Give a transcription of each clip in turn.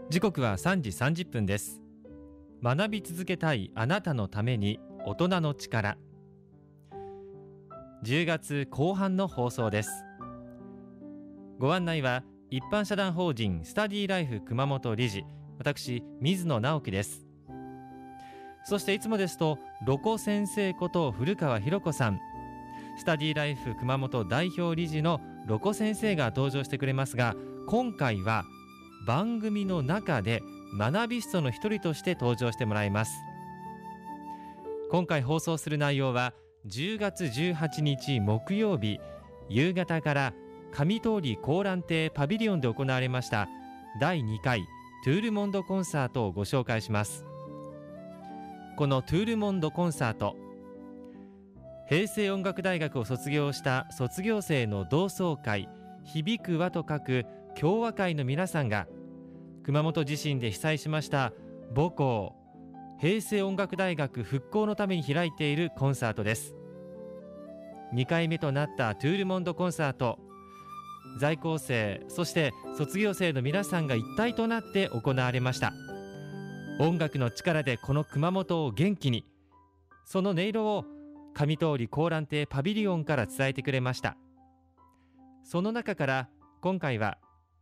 時刻は3時30分です。学び続けたいあなたのために大人の力、10月後半の放送です。ご案内は一般社団法人スタディライフ熊本理事、私水野直樹です。そしていつもですとロコ先生こと古川博子さん、スタディライフ熊本代表理事のロコ先生が登場してくれますが、今回は番組の中で学びストの一人として登場してもらいます。今回放送する内容は10月18日木曜日夕方から上通高蘭亭パビリオンで行われました第2回トゥールモンドコンサートをご紹介します。このトゥールモンドコンサート、平成音楽大学を卒業した卒業生の同窓会、響く輪と書く共和会の皆さんが熊本地震で被災しました母校平成音楽大学復興のために開いているコンサートです。2回目となったトゥールモンドコンサート、在校生そして卒業生の皆さんが一体となって行われました。音楽の力でこの熊本を元気に、その音色を上通高蘭亭パビリオンから伝えてくれました。その中から今回は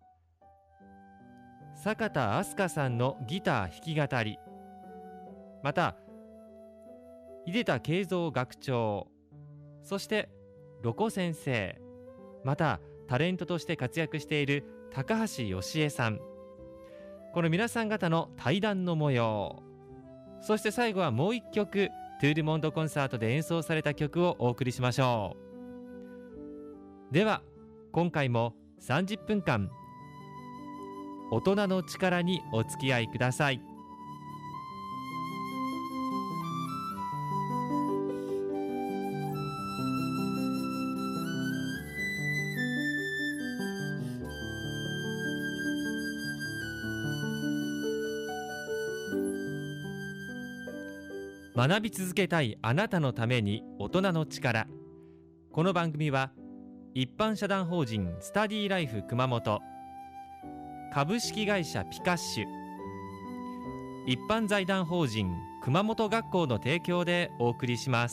坂田明日香さんのギター弾き語り、また出田慶三学長、そしてロコ先生、またタレントとして活躍している高橋義恵さん、この皆さん方の対談の模様、そして最後はもう一曲トゥールモンドコンサートで演奏された曲をお送りしましょう。では今回も30分間大人の力にお付き合いください。学び続けたいあなたのために大人の力。この番組は一般社団法人スタディライフ熊本、株式会社ピカッシュ、一般財団法人熊本学校の提供でお送りします。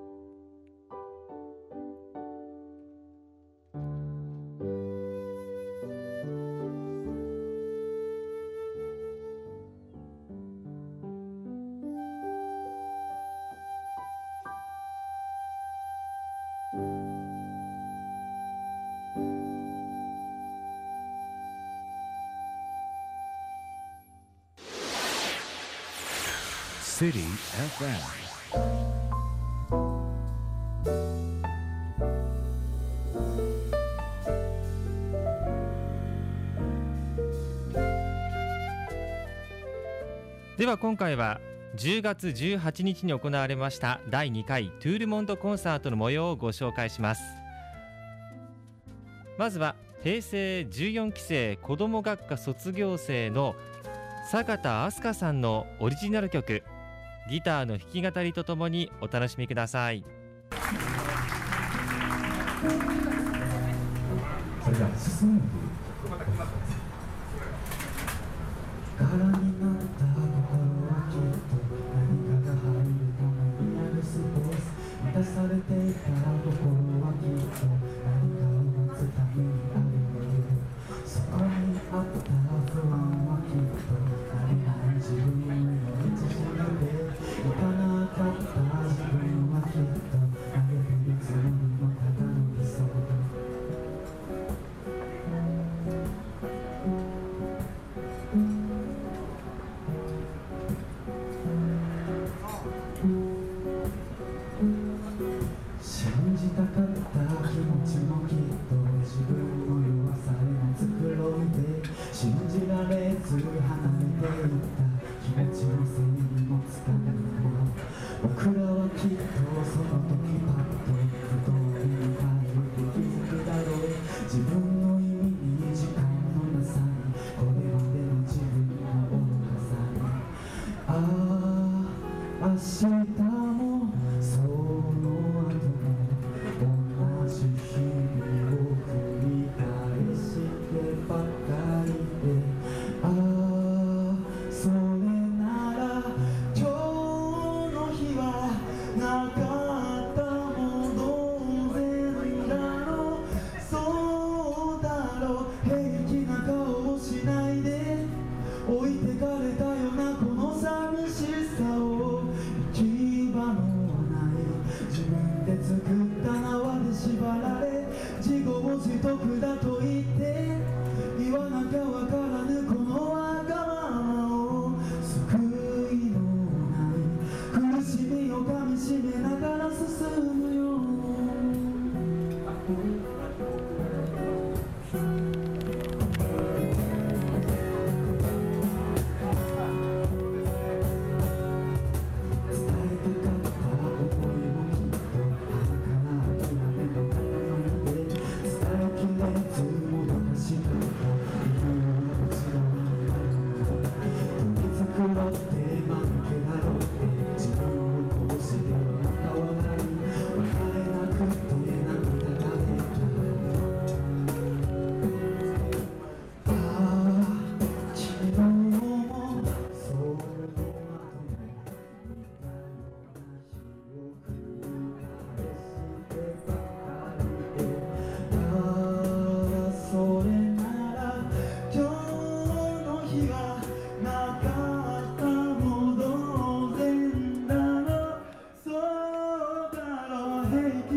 City FM。 では今回は10月18日に行われました第2回トゥールモンドコンサートの模様をご紹介します。まずは平成14期生子ども学科卒業生の坂田明日香さんのオリジナル曲、ギターの弾き語りとともにお楽しみください。 それでは進む柄になった心はきっと何かが入るためにあるスポーツ、満たされていた心はきっと何かを待つためにある。そこにあった不安はきっと何々自分の道しるべ行かなかった自分はきっと投げてるつもりのただの理想だ。信じたかった気持ちもきっと自分の弱さへの繕い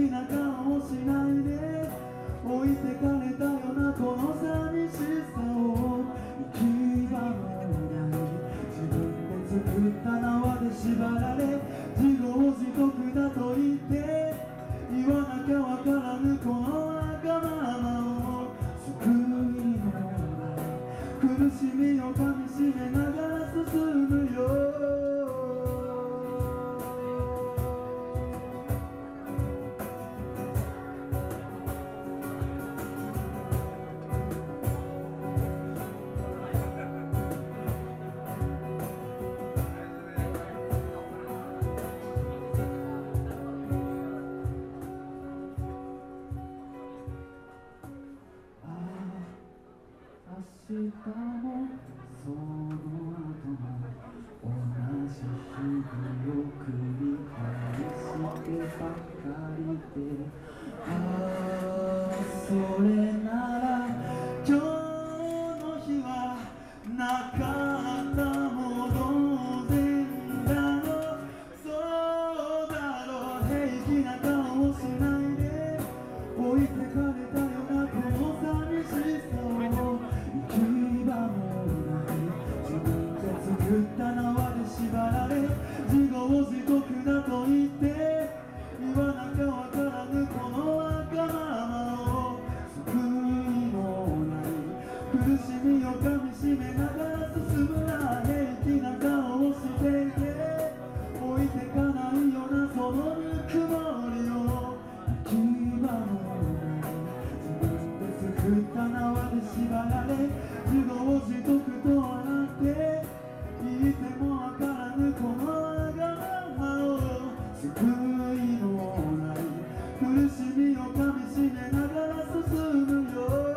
気な顔をしないで置いてかれたようなこの寂しさを行き場もない自分で作った縄で縛られ自業自得だと言って言わなきゃわからぬこのわがままを救いのない苦しみをかみしめながら進むよ明日もその後も同じ日々を繰り返してばかりでそれなら今日の日はなかったも同然だろうそうだろう平気な顔をしないで置いてかれたようなこの寂しさを行き場もない自分で作った縄で縛られ自業自得だと言って言わなきゃわからぬこのわがままを救いのない苦しみをかみしめながら進むな平気な顔をしていて置いてかないようなそのぬくもりを行き場もない自分で作った縄で縛られ自業自得とはなって言ってもわからぬこのわがままを救いのない苦しみをかみしめながら進むよ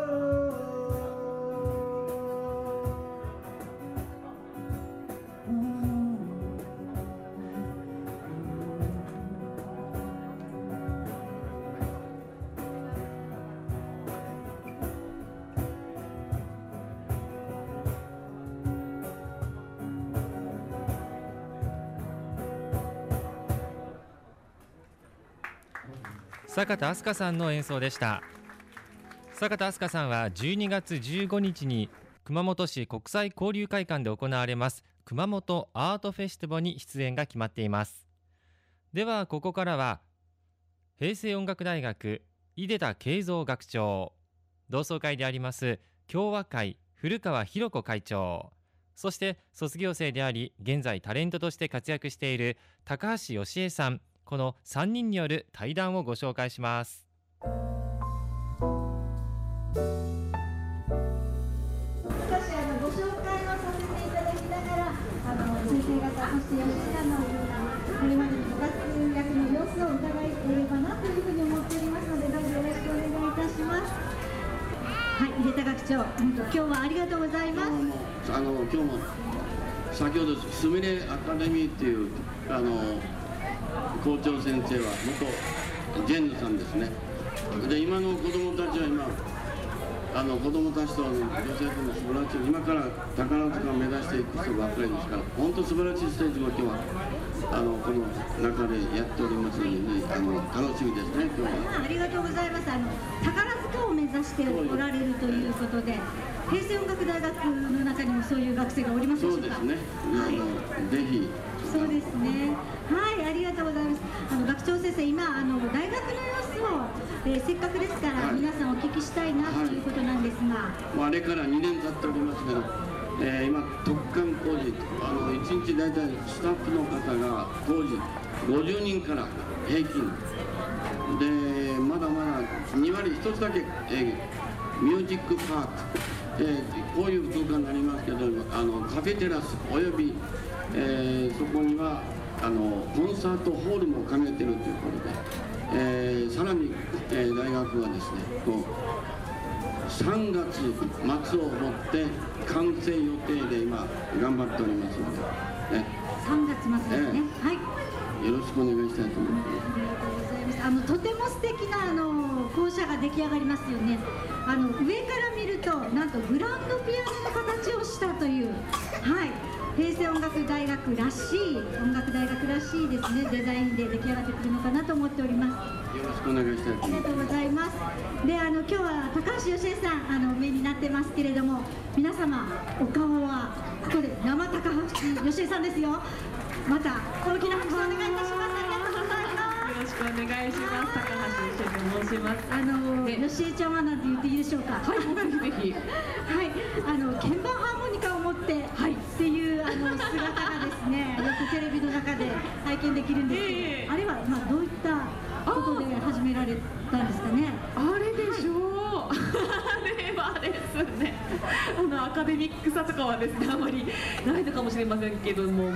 坂田明日香さんの演奏でした。坂田明日香さんは12月15日に熊本市国際交流会館で行われます熊本アートフェスティバルに出演が決まっています。ではここからは平成音楽大学井出田慶三学長、同窓会であります共和会古川博子会長、そして卒業生であり現在タレントとして活躍している高橋義恵さん、この3人による対談をご紹介します。 少しご紹介をさせていただきながら先生方そして吉さんのこれまでの部活躍の様子を伺えればなというふうに思っておりますのでどうぞよろしくお願いいたします。はい、井出田学長、今日はありがとうございます。 今日も先ほどすみれアカデミーっていう校長先生は元ジェンヌさんですね。で今の子供たちは子供たちと女性との素晴らしい今から宝塚を目指していく人ばっかりですから本当素晴らしいステージも今日はこの中でやっておりますので、楽しみですね今日は。 ありがとうございます。宝塚を目指しておられるということで平成音楽大学の中にもそういう学生がおりますでしょうか。 そうですね、 はい、 ぜひそうですね。はい、ありがとうございます。学長先生、今大学の様子を、せっかくですから、皆さんお聞きしたいなということなんですが、 あれから2年経っておりますけど、今突貫工事1日大体スタッフの方が当時50人から平均でまだまだ2割1つだけ、ミュージックパークこういう空間になりますけどカフェテラスおよびそこにはコンサートホールも兼ねてるということで、さらに、大学はですね3月末をもって完成予定で今頑張っておりますので、 3月末ですね、はい、 よろしくお願いしたいと思います。 ありがとうございます。とても素敵な校舎が出来上がりますよね。上から見るとなんとグランドピアノの形をしたという、はい、平成音楽大学らしいですね、デザインで出来上がってくるのかなと思っております。 よろしくお願いしたいと思います。 ありがとうございます。で、今日は高橋芳恵さんお見えになってますけれども、皆様お顔はここで生高橋芳恵さんですよ。また大きな拍手をお願いいたします。ありがとうございます。 よろしくお願いします。高橋芳恵と申します。 芳恵ちゃんはなんて言っていいでしょうか。 はい、ぜひぜひ。 はい、鍵盤ハーモニカを持って、はい、っていう姿がですね、よくテレビの中で拝見できるんですけど、あれはどういったことで始められたんですかね。 あれでしょう。あれはですね、アカデミックさとかはですね、あまりないのかもしれませんけども、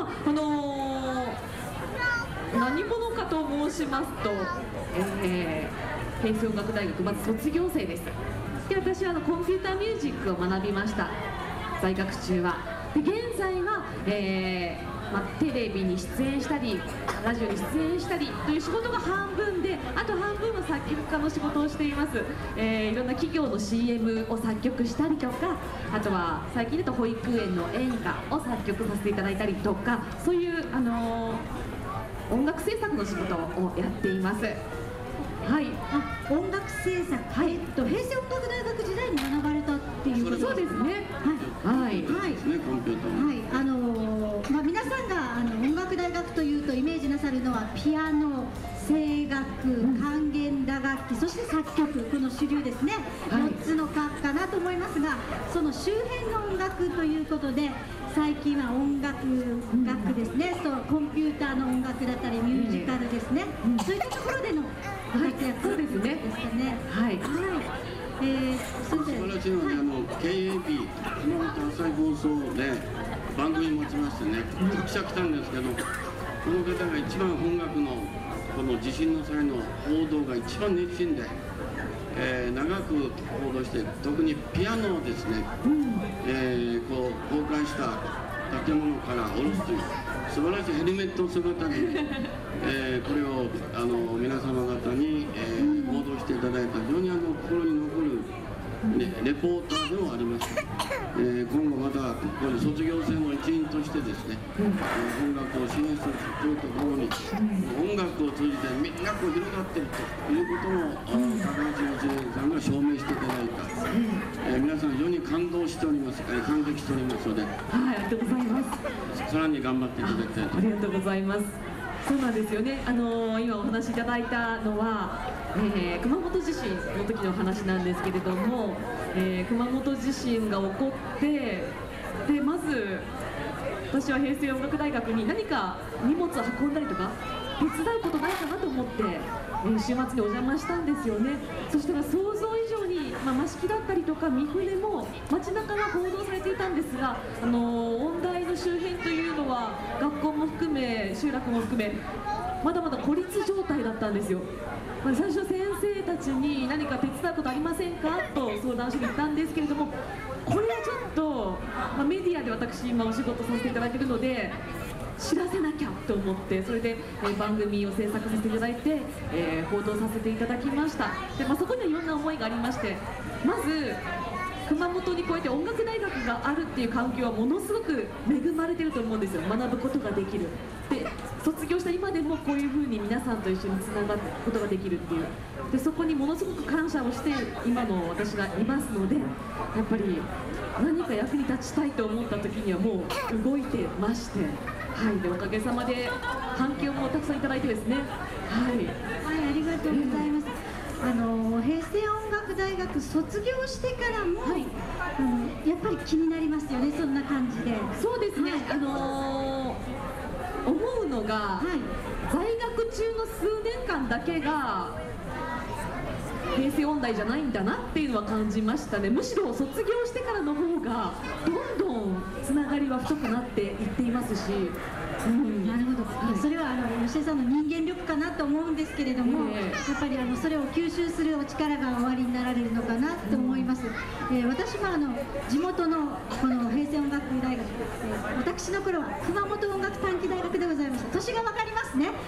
何者かと申しますと、平成音楽大学まず卒業生です。で、私はコンピューターミュージックを学びました、在学中は。で、現在は、テレビに出演したりラジオに出演したりという仕事が半分で、あと半分は作曲家の仕事をしています。いろんな企業の CM を作曲したりとか、あとは最近だと保育園の演歌を作曲させていただいたりとか、そういう音楽制作の仕事をやっています。はい、 音楽制作、はい、平成音楽大学時代に学ばれたっていうことですか。 そうですね。 はい、はい、 コンピューター。 はい、皆さんが音楽大学というとイメージなさるのはピアノ、声楽、管弦打楽器、そして作曲、この主流ですね。4つの科かなと思いますが、その周辺の音楽ということで。最近は音楽学ですね、コンピューターの音楽だったりミュージカルですね、そういったところでのご活躍そうですね。 ですかね。 はい。 素晴らしいので、KAB 熊本朝日放送で番組持ちましてね、たくさん来たんですけど、この方が一番音楽のこの地震の際の報道が一番熱心で、長く報道して、特にピアノをですね、こう崩壊した建物から下ろすという素晴らしいヘルメット姿で、これを皆様方に、報道していただいた非常に心に残る、レポーターでもあります。今後またこの卒業生の一員としてですね、音楽を支援するとともに、音楽を通じてみんなこう広がっているということも高橋芳恵さんが証明していただいた、皆さん非常に感動しております、感激しておりますので、 はい、ありがとうございます。 さらに頑張っていただきたいと。 ありがとうございます。そうなんですよね。今お話しいただいたのは、熊本地震の時の話なんですけれども、熊本地震が起こって、でまず私は平成音楽大学に何か荷物を運んだりとか手伝うことないかなと思って、週末にお邪魔したんですよね。そしたら想像以上に、益城だったりとか三船も街中が報道されていたんですが、音大の周辺というのは学校も含め集落も含めまだまだ孤立状態だったんですよ。最初先生たちに何か手伝うことありませんかと相談しに行ったんですけれども、これはちょっと、メディアで私今お仕事させていただいているので知らせなきゃと思って、それで、番組を制作させていただいて、報道させていただきました。で、そこにはいろんな思いがありまして、まず熊本にこうやって音楽大学があるっていう環境はものすごく恵まれてると思うんですよ。学ぶことができる。で、卒業した今でもこういうふうに皆さんと一緒につながることができるっていう。で、そこにものすごく感謝をして今の私がいますので、やっぱり何か役に立ちたいと思った時にはもう動いてまして、はい、でおかげさまで反響もたくさんいただいてですね。はい、 はい、ありがとうございます。平成音楽大学卒業してからも、はい、やっぱり気になりますよね、そんな感じで。 そうですね、 はい、 思うのが、はい、在学中の数年間だけが平成音大じゃないんだなっていうのは感じましたね。むしろ卒業してからの方がどんどんつながりは太くなっていっていますし、 なるほど、それは吉江さんの人間力かなと思うんですけれども、やっぱりそれを吸収するお力がおありになられるのかなと思います。私も地元のこの平成音楽大学、私の頃は熊本音楽短期大学でございました。年が分かりますね。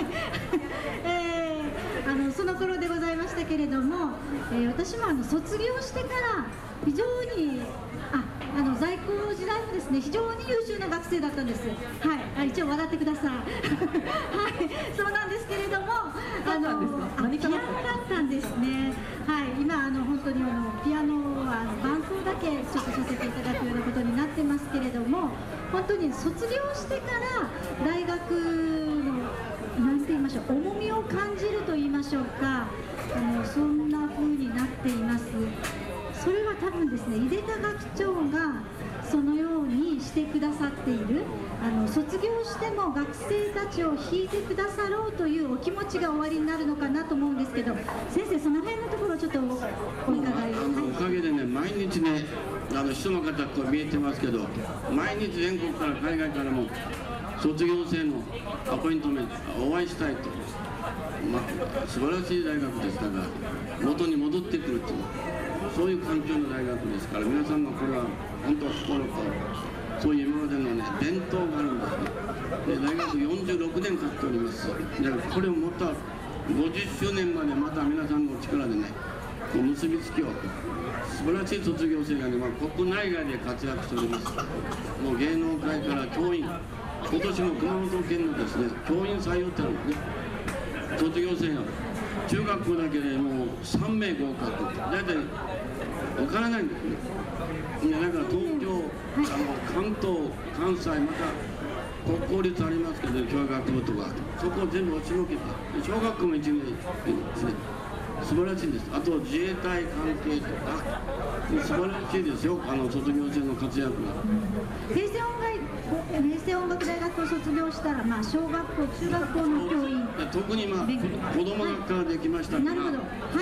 その頃でございましたけれども、私も卒業してから非常に在校時代もですね、非常に優秀な学生だったんです。はい、一応笑ってください。はい、そうなんですけれども、ピアノだったんですね。はい、今本当にピアノは伴奏だけちょっとさせていただくようなことになってますけれども、本当に卒業してから大学のなんて言いましょう、重みを感じると言いましょうか、そんな風になっています。それは多分ですね、井出田学長がそのようにしてくださっている、卒業しても学生たちを弾いてくださろうというお気持ちがおありになるのかなと思うんですけど、先生その辺のところちょっとお伺いを。 おかげでね、毎日ね、人の方こう見えてますけど、毎日全国から海外からも卒業生のアポイントメントお会いしたいと、素晴らしい大学でしたが元に戻ってくるという、そういう環境の大学ですから、皆さんのこれは本当心とそういう今までのね伝統があるんですね。で大学46年経っております。でこれをまた50周年までまた皆さんの力でねこう結びつけようと、素晴らしい卒業生がね、国内外で活躍しております。もう芸能界から教員、今年も熊本県のですね教員採用ってあるんですね。卒業生が中学校だけでもう3名合格、大体分からないんですね。だから東京、関東、関西、また国公立ありますけど、教育学部とか、そこを全部押しのけて、小学校も1年ですね、素晴らしいんです。あと自衛隊関係とか、素晴らしいですよ、卒業生の活躍が。 平成音楽大学を卒業したら、小学校、中学校の教員、 特に子ども学科ができましたから、 なるほど、はい、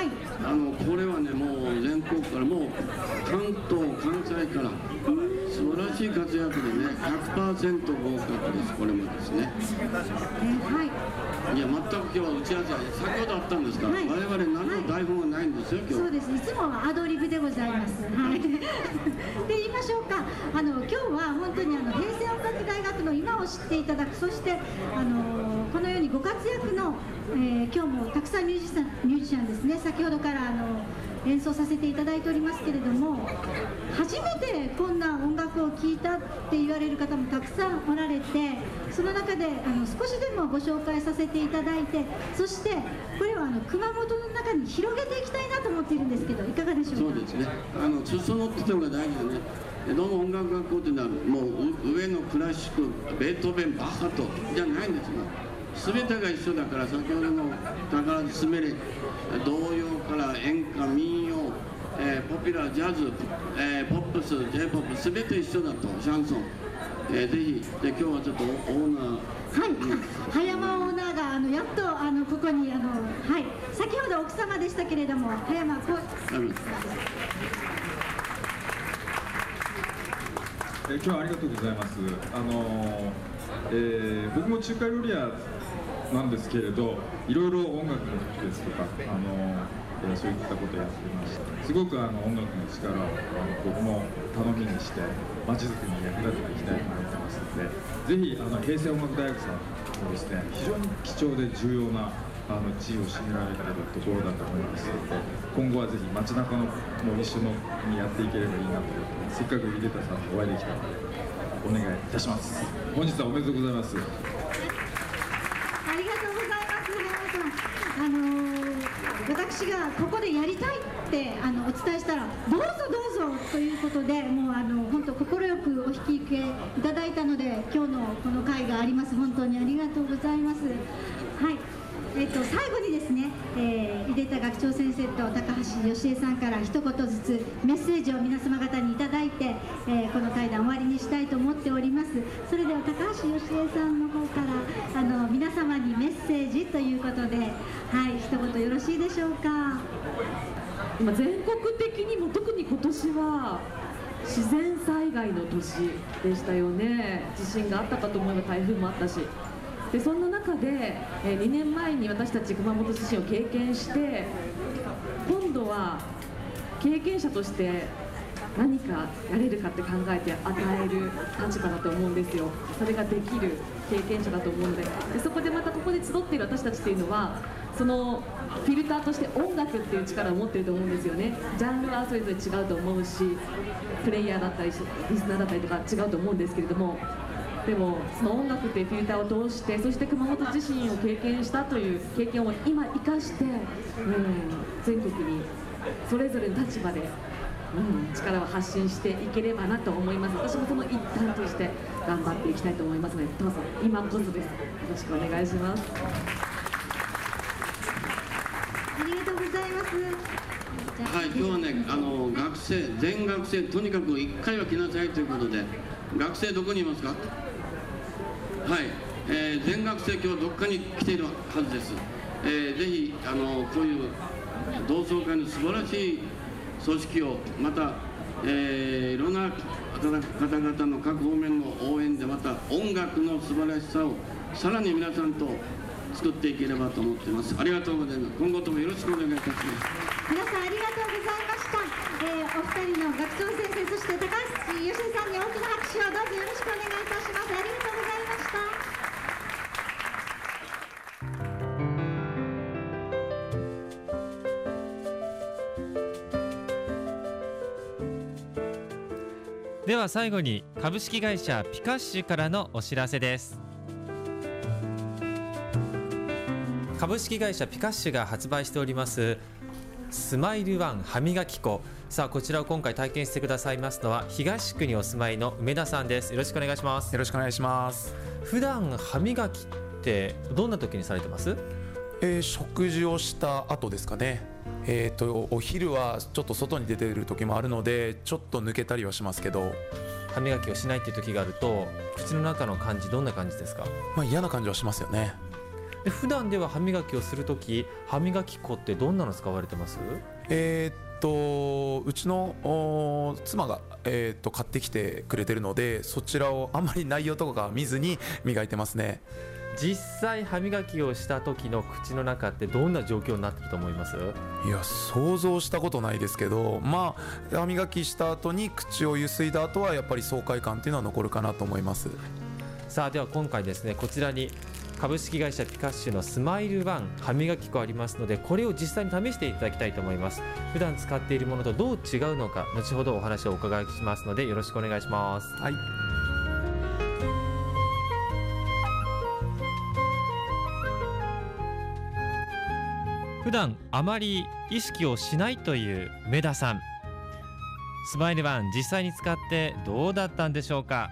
これはね、もう全国から、もう関東、関西から、素晴らしい活躍でね、100% 合格です、これもですね。 はいいや、全く今日は打ち合わせ、先ほどあったんですから、我々何の台本がないんですよ、今日。 そうです、いつもはアドリブでございます。はい。で言いましょうか。今日は本当に平成音楽大学の今を知っていただく、そしてこのようにご活躍の、今日もたくさんミュージシャンですね。先ほどから演奏させていただいておりますけれども、初めてこんな音楽を聴いたって言われる方もたくさんおられて、その中で少しでもご紹介させていただいて、そしてこれは熊本の中に広げていきたいなと思っているんですけど、いかがでしょうか。 そうですね、裾野っていうのが大事でね、どの音楽学校っていうのはもう上のクラシック、ベートーベン、バッハとじゃないんですよ。全てが一緒だから、先ほどの宝塚メレ、童謡から演歌、民謡、ポピュラー、ジャズ、ポップス、J−POP、全て一緒だと、シャンソン、ぜひで今日はちょっとオーナー、 はい、葉山オーナーがやっとここにはい、先ほど奥様でしたけれども、葉山今日はありがとうございます。僕も中華料理屋なんですけれど、いろいろ音楽の時ですとか、そういったことをやっていました。すごく音楽の力を僕も頼みにしてまちづくりに役立てていきたいと思ってますので、ぜひ平成音楽大学さんもですね、非常に貴重で重要な地位を占められているところだと思いますので、今後はぜひ街中のも一緒にやっていければいいなと思って、せっかく井出田さんとお会いできたのでお願いいたします。本日はおめでとうございます。 ありがとうございます、葉山さん。私がここでやりたいってお伝えしたら、どうぞどうぞということで、もう本当快くお引き受けいただいたので、今日のこの会があります。本当にありがとうございます。はい。最後にですね、井出田学長先生と高橋芳恵さんから一言ずつメッセージを皆様方にいただいて、この対談終わりにしたいと思っております。それでは高橋芳恵さんの方から皆様にメッセージということで、はい、一言よろしいでしょうか。 今全国的にも特に今年は自然災害の年でしたよね。地震があったかと思えば台風もあったし、でそんな中で、2年前に私たち熊本地震を経験して、今度は経験者として何かやれるかって考えて与える立場だと思うんですよ。それができる経験者だと思うので、そこでまたここで集っている私たちっていうのは、そのフィルターとして音楽っていう力を持っていると思うんですよね。ジャンルはそれぞれ違うと思うし、プレイヤーだったりリスナーだったりとか違うと思うんですけれども、でもその音楽っていうフィルターを通して、そして熊本地震を経験したという経験を今生かして、全国にそれぞれの立場で、力を発信していければなと思います。私もその一端として頑張っていきたいと思いますので、どうぞ今こそです。よろしくお願いします。 ありがとうございます。 はい、今日はね、学生、全学生、とにかく1回は来なさいということで、学生どこにいますか？はい、全学生今日どっかに来ているはずです。ぜひこういう同窓会の素晴らしい組織を、また、いろんな方々の各方面の応援で、また音楽の素晴らしさをさらに皆さんと作っていければと思っています。ありがとうございます。今後ともよろしくお願いいたします。 皆さんありがとうございました。お二人の学長先生、そして高橋義恵さんに大きな拍手をどうぞよろしくお願いいたします。ありがとうございました。 では最後に株式会社ピカッシュからのお知らせです。株式会社ピカッシュが発売しておりますスマイルワン歯磨き粉、さあこちらを今回体験してくださいますのは東区にお住まいの梅田さんです。よろしくお願いします。 よろしくお願いします。 普段歯磨きってどんな時にされてます？ 食事をした後ですかね。お昼はちょっと外に出ている時もあるのでちょっと抜けたりはしますけど、 歯磨きをしないっていう時があると口の中の感じどんな感じですか？ 嫌な感じはしますよね。 で普段では歯磨きをするとき歯磨き粉ってどんなの使われてます？ うちの妻が、買ってきてくれてるので、そちらをあんまり内容とか見ずに磨いてますね。 実際歯磨きをした時の口の中ってどんな状況になってると思います？ いや、想像したことないですけど、歯磨きした後に口をゆすいだ後はやっぱり爽快感っていうのは残るかなと思います。 さあでは今回ですね、こちらに株式会社ピカッシュのスマイルワン歯磨き粉ありますので、これを実際に試していただきたいと思います。普段使っているものとどう違うのか、後ほどお話をお伺いしますのでよろしくお願いします。 はい。 普段あまり意識をしないという梅田さん、スマイルワン実際に使ってどうだったんでしょうか？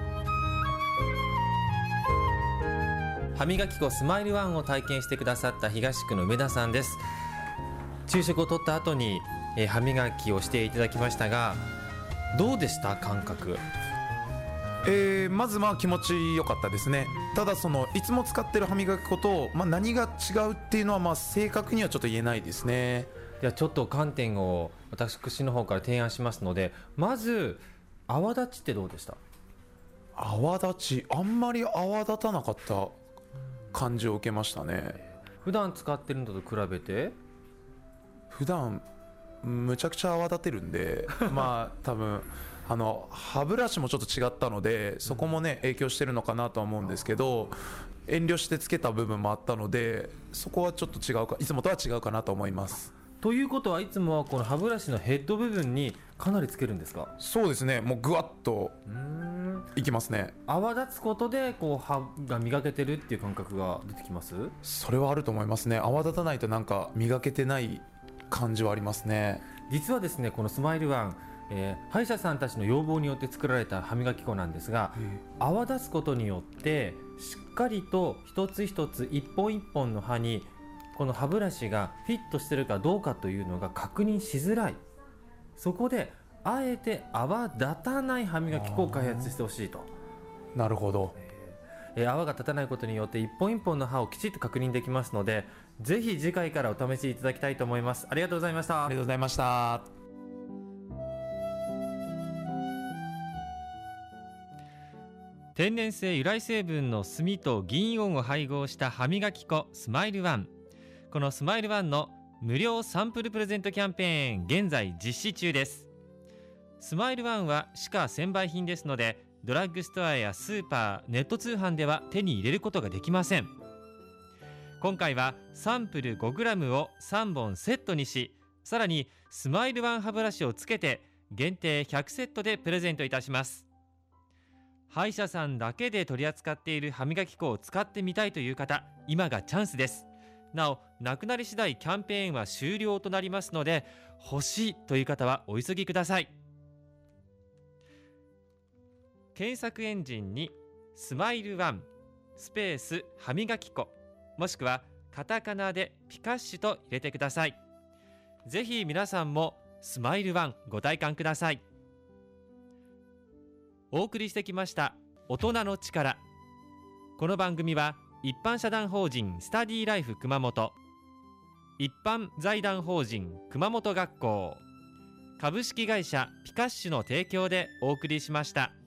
歯磨き粉スマイルワンを体験してくださった東区の梅田さんです。昼食をとった後に歯磨きをしていただきましたが、どうでした感覚？ まず気持ちよかったですね。ただいつも使ってる歯磨き粉と、何が違うっていうのは正確にはちょっと言えないですね。 ではちょっと観点を私の方から提案しますので、まず泡立ちってどうでした？ 泡立ち、あんまり泡立たなかった感じを受けましたね。 普段使ってるのと比べて？ 普段むちゃくちゃ泡立てるんで多分歯ブラシもちょっと違ったので、そこもね影響してるのかなとは思うんですけど、遠慮してつけた部分もあったので、そこはちょっと違うか、いつもとは違うかなと思います。 ということはいつもはこの歯ブラシのヘッド部分にかなりつけるんですか？ そうですね、もうぐわっといきますね。 泡立つことで歯が磨けてるっていう感覚が出てきます？ それはあると思いますね。泡立たないと磨けてない感じはありますね。 実はですね、このスマイルワン、歯医者さんたちの要望によって作られた歯磨き粉なんですが、泡立つことによってしっかりと一つ一つ一本一本の歯にこの歯ブラシがフィットしてるかどうかというのが確認しづらい。そこであえて泡立たない歯磨き粉を開発してほしいと。 なるほど。 泡が立たないことによって一本一本の歯をきちっと確認できますので、ぜひ次回からお試しいただきたいと思います。ありがとうございました。 ありがとうございました。 天然性由来成分の炭と銀イオンを配合した歯磨き粉スマイルワン。このスマイルワンの無料サンプルプレゼントキャンペーン現在実施中です。スマイルワンは歯科専売品ですので、ドラッグストアやスーパー、ネット通販では手に入れることができません。今回はサンプル 5g を3本セットにし、さらにスマイルワン歯ブラシをつけて限定100セットでプレゼントいたします。歯医者さんだけで取り扱っている歯磨き粉を使ってみたいという方、今がチャンスです。なお、なくなり次第キャンペーンは終了となりますので、欲しいという方はお急ぎください。検索エンジンにスマイルワンスペース歯磨き粉、もしくはカタカナでピカッシュと入れてください。ぜひ皆さんもスマイルワンご体感ください。お送りしてきました大人の力。この番組は一般社団法人スタディライフ熊本、一般財団法人熊本学校、株式会社ピカッシュの提供でお送りしました。